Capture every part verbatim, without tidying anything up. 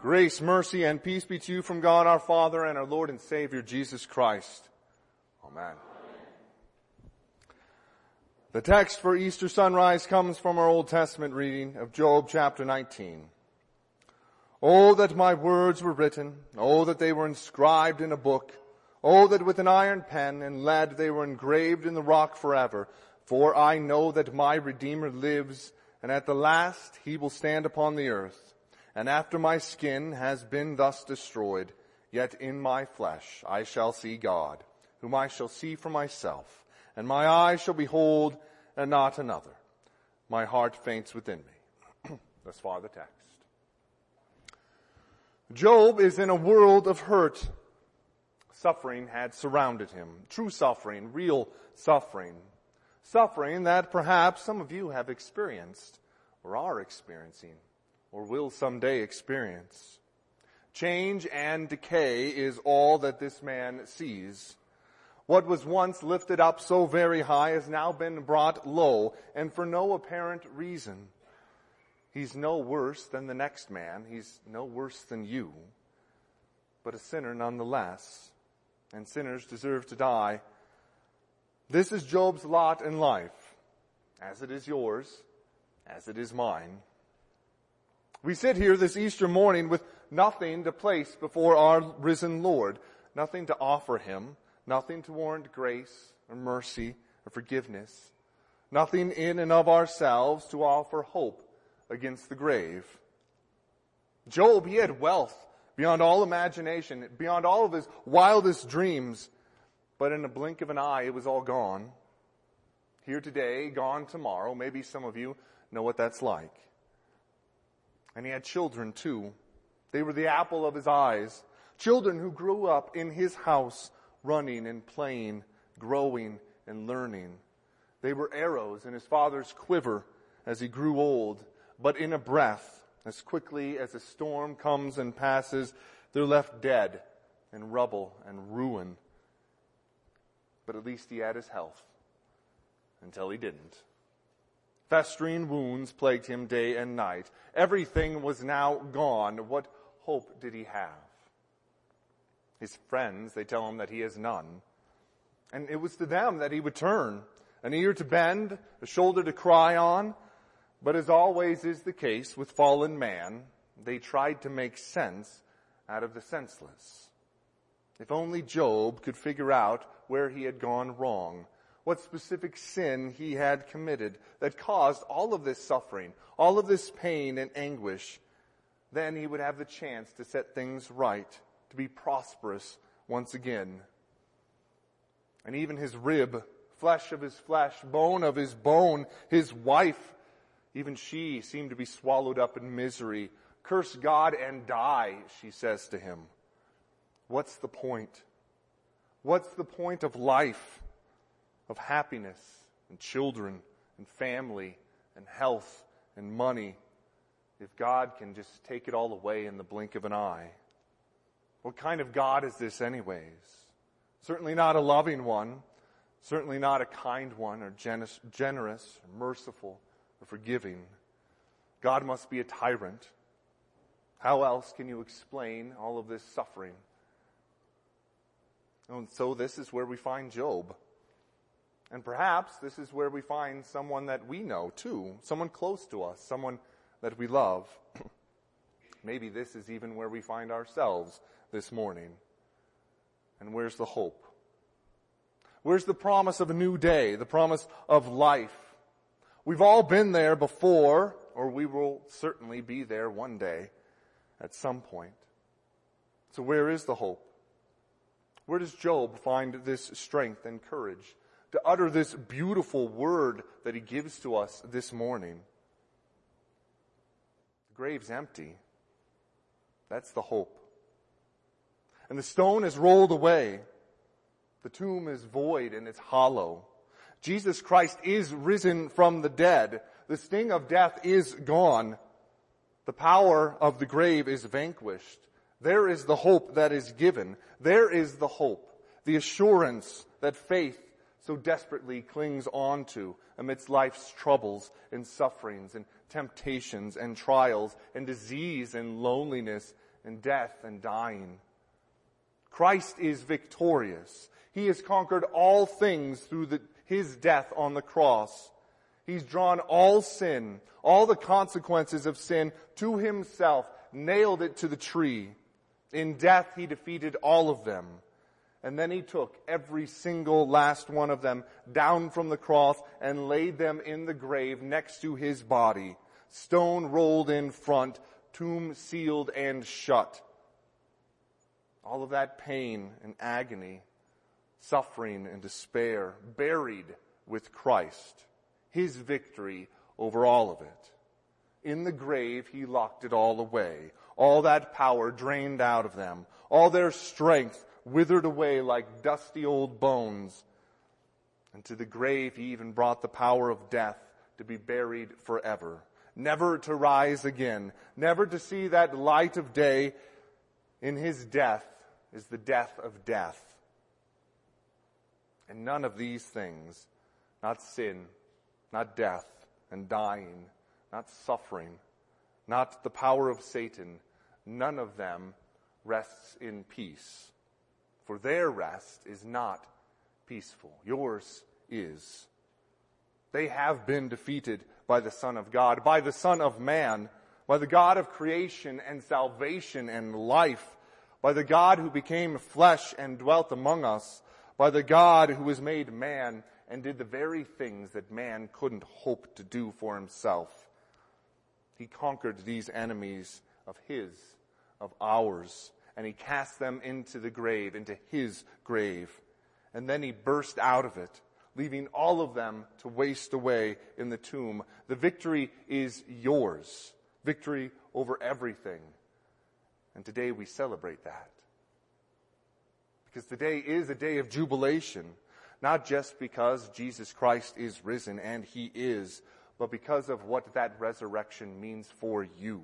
Grace, mercy, and peace be to you from God our Father and our Lord and Savior, Jesus Christ. Amen. The text for Easter sunrise comes from our Old Testament reading of Job chapter nineteen. Oh, that my words were written. Oh, that they were inscribed in a book. Oh, that with an iron pen and lead they were engraved in the rock forever. For I know that my Redeemer lives, and at the last he will stand upon the earth. And after my skin has been thus destroyed, yet in my flesh I shall see God, whom I shall see for myself, and my eyes shall behold, and not another. My heart faints within me. Thus far the text. Job is in a world of hurt. Suffering had surrounded him. True suffering, real suffering. Suffering that perhaps some of you have experienced, or are experiencing, or will someday experience. Change and decay is all that this man sees. What was once lifted up so very high has now been brought low, and for no apparent reason. He's no worse than the next man. He's no worse than you, but a sinner nonetheless. And sinners deserve to die. This is Job's lot in life, as it is yours, as it is mine. We sit here this Easter morning with nothing to place before our risen Lord, nothing to offer him, nothing to warrant grace or mercy or forgiveness, nothing in and of ourselves to offer hope against the grave. Job, he had wealth beyond all imagination, beyond all of his wildest dreams, but in a blink of an eye it was all gone. Here today, gone tomorrow. Maybe some of you know what that's like. And he had children too. They were the apple of his eyes. Children who grew up in his house, running and playing, growing and learning. They were arrows in his father's quiver as he grew old. But in a breath, as quickly as a storm comes and passes, they're left dead in rubble and ruin. But at least he had his health. Until he didn't. Festering wounds plagued him day and night. Everything was now gone. What hope did he have? His friends, they tell him that he has none. And it was to them that he would turn. An ear to bend, a shoulder to cry on. But as always is the case with fallen man, they tried to make sense out of the senseless. If only Job could figure out where he had gone wrong, what specific sin he had committed that caused all of this suffering, all of this pain and anguish, then he would have the chance to set things right, to be prosperous once again. And even his rib, flesh of his flesh, bone of his bone, his wife, even she seemed to be swallowed up in misery. Curse God and die, she says to him. What's the point? What's the point of life? Of happiness and children and family and health and money, if God can just take it all away in the blink of an eye? What kind of God is this anyways? Certainly not a loving one, certainly not a kind one or generous, generous or merciful or forgiving. God must be a tyrant. How else can you explain all of this suffering? And so this is where we find Job. And perhaps this is where we find someone that we know too, someone close to us, someone that we love. Maybe this is even where we find ourselves this morning. And where's the hope? Where's the promise of a new day, the promise of life? We've all been there before, or we will certainly be there one day at some point. So where is the hope? Where does Job find this strength and courage to utter this beautiful word that he gives to us this morning? The grave's empty. That's the hope. And the stone is rolled away. The tomb is void and it's hollow. Jesus Christ is risen from the dead. The sting of death is gone. The power of the grave is vanquished. There is the hope that is given. There is the hope, the assurance that faith so desperately clings on to amidst life's troubles and sufferings and temptations and trials and disease and loneliness and death and dying. Christ is victorious. He has conquered all things through the, his death on the cross. He's drawn all sin, all the consequences of sin to himself, nailed it to the tree. In death, he defeated all of them. And then he took every single last one of them down from the cross and laid them in the grave next to his body. Stone rolled in front, tomb sealed and shut. All of that pain and agony, suffering and despair, buried with Christ. His victory over all of it. In the grave, he locked it all away. All that power drained out of them. All their strength withered away like dusty old bones. And to the grave, he even brought the power of death to be buried forever. Never to rise again. Never to see that light of day. In his death is the death of death. And none of these things, not sin, not death and dying, not suffering, not the power of Satan, none of them rests in peace. For their rest is not peaceful. Yours is. They have been defeated by the Son of God, by the Son of Man, by the God of creation and salvation and life, by the God who became flesh and dwelt among us, by the God who was made man and did the very things that man couldn't hope to do for himself. He conquered these enemies of his, of ours, and he cast them into the grave, into his grave. And then he burst out of it, leaving all of them to waste away in the tomb. The victory is yours. Victory over everything. And today we celebrate that. Because today is a day of jubilation, not just because Jesus Christ is risen, and he is, but because of what that resurrection means for you.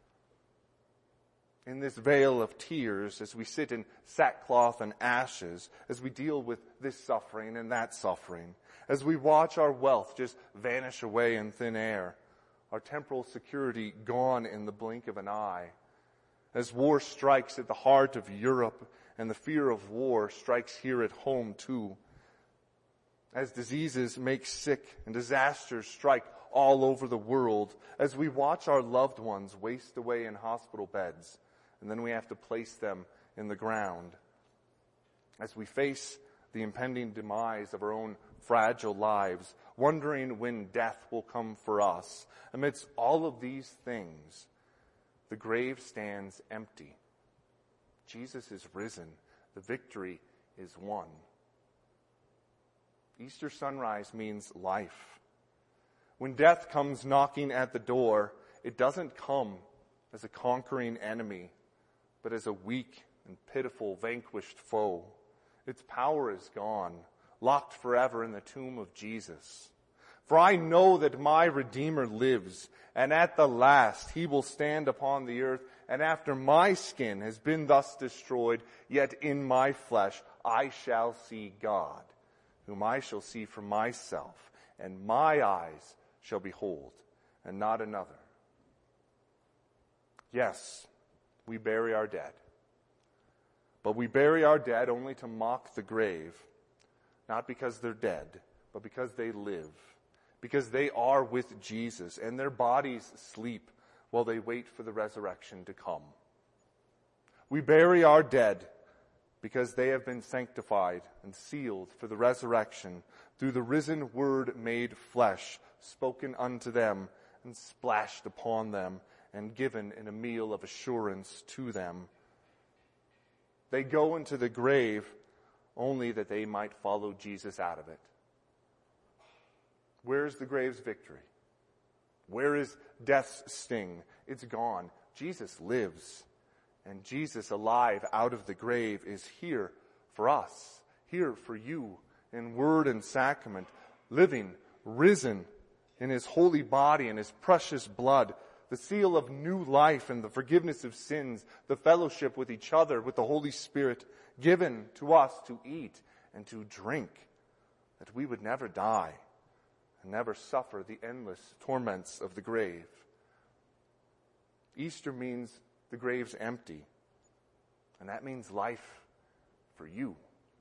In this veil of tears, as we sit in sackcloth and ashes, as we deal with this suffering and that suffering, as we watch our wealth just vanish away in thin air, our temporal security gone in the blink of an eye, as war strikes at the heart of Europe and the fear of war strikes here at home too, as diseases make sick and disasters strike all over the world, as we watch our loved ones waste away in hospital beds, and then we have to place them in the ground. As we face the impending demise of our own fragile lives, wondering when death will come for us, amidst all of these things, the grave stands empty. Jesus is risen. The victory is won. Easter sunrise means life. When death comes knocking at the door, it doesn't come as a conquering enemy, but as a weak and pitiful, vanquished foe. Its power is gone, locked forever in the tomb of Jesus. For I know that my Redeemer lives, and at the last he will stand upon the earth, and after my skin has been thus destroyed, yet in my flesh I shall see God, whom I shall see for myself, and my eyes shall behold, and not another. Yes, we bury our dead. But we bury our dead only to mock the grave, not because they're dead, but because they live, because they are with Jesus, and their bodies sleep while they wait for the resurrection to come. We bury our dead because they have been sanctified and sealed for the resurrection through the risen word made flesh, spoken unto them and splashed upon them and given in a meal of assurance to them. They go into the grave only that they might follow Jesus out of it. Where is the grave's victory? Where is death's sting? It's gone. Jesus lives. And Jesus alive out of the grave is here for us, here for you in word and sacrament, living, risen in his holy body and his precious blood, the seal of new life and the forgiveness of sins, the fellowship with each other, with the Holy Spirit, given to us to eat and to drink, that we would never die and never suffer the endless torments of the grave. Easter means The grave's empty. And that means life for you.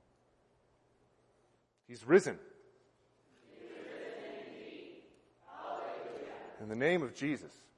He's risen. He is risen indeed. Hallelujah. In the name of Jesus.